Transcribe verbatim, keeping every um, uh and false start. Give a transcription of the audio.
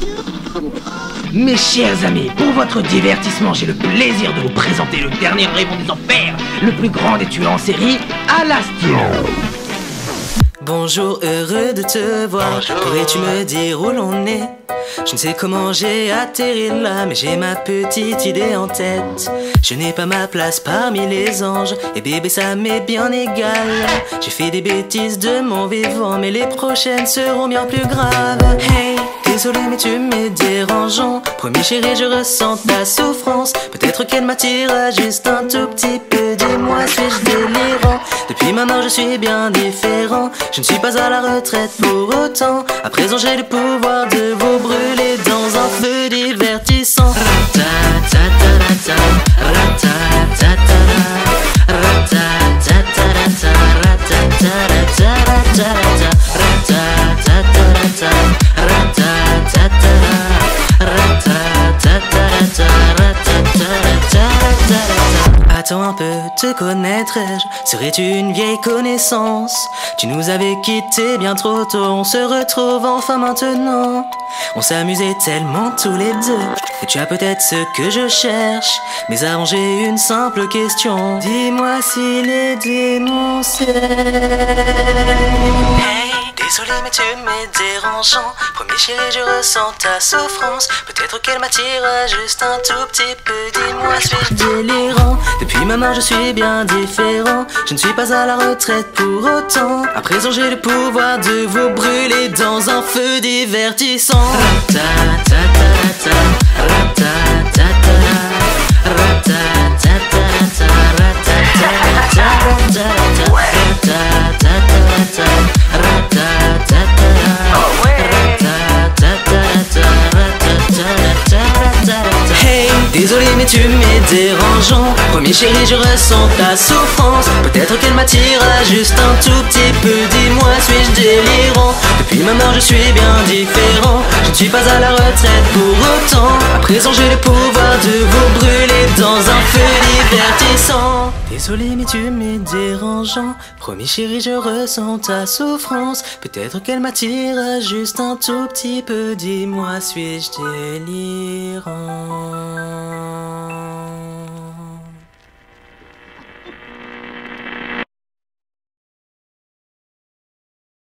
Mes chers amis, pour votre divertissement, j'ai le plaisir de vous présenter le dernier rayon des enfers, le plus grand des tueurs en série, Alastio. Bonjour, heureux de te voir. Pourrais-tu me dire où l'on est? Je ne sais comment j'ai atterri là, mais j'ai ma petite idée en tête. Je n'ai pas ma place parmi les anges, et bébé ça m'est bien égal. J'ai fait des bêtises de mon vivant, mais les prochaines seront bien plus graves. Hey, désolé mais tu m'es dérangeant. Promis chérie, je ressens ta souffrance. Peut-être qu'elle m'attire juste un tout petit peu. Dis-moi, suis-je délirant? Depuis maintenant je suis bien différent. Je ne suis pas à la retraite pour autant. À présent j'ai le pouvoir de vous brûler dans un feu divertissant. Ratatatarata, ratatatatara, ratatatarata, ratatatarata, ratatatarata, ratatatarata, ratatatarata, ratatatarata. Attends un peu, te connaîtrais-je? Serais-tu une vieille connaissance? Tu nous avais quittés bien trop tôt, on se retrouve enfin maintenant. On s'amusait tellement tous les deux, et tu as peut-être ce que je cherche. Mais avant j'ai une simple question, dis-moi si les démons s'aiment. Hey, désolé mais tu m'es dérangeant. Promis chérie, je ressens ta souffrance. Peut-être qu'elle m'attire juste un tout petit peu. Dis-moi, suis-je délirant? Depuis maintenant je suis bien différent. Je ne suis pas à la retraite pour autant. À présent j'ai le pouvoir de vous brûler dans un feu divertissant. Ratatatarata, ratatatatara, ratatatarata, ratatatarata, ratatatarata, ratatatarata, ratatatarata. Hey, désolé mais tu m'es dérangeant. Promis chérie, je ressens ta souffrance. Peut-être qu'elle m'attire juste un tout petit peu. Dis-moi, suis-je délirant? Depuis maintenant je suis bien différent. Je ne suis pas à la retraite pour autant. À présent j'ai le pouvoir de vous brûler dans un feu divertissant. Désolé mais tu m'es dérangeant. Promis chérie, je ressens ta souffrance. Peut-être qu'elle m'attire juste un tout petit peu. Dis-moi, suis-je délirant?